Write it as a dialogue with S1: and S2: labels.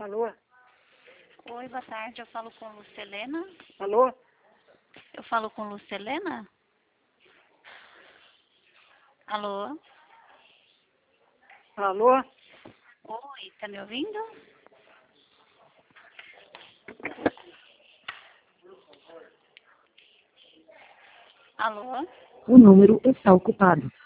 S1: Alô?
S2: Oi, boa tarde. Eu falo com Lucelena.
S1: Alô?
S2: Eu falo com Lucelena? Alô?
S1: Alô?
S2: Oi, tá me ouvindo? Alô?
S3: O número está ocupado.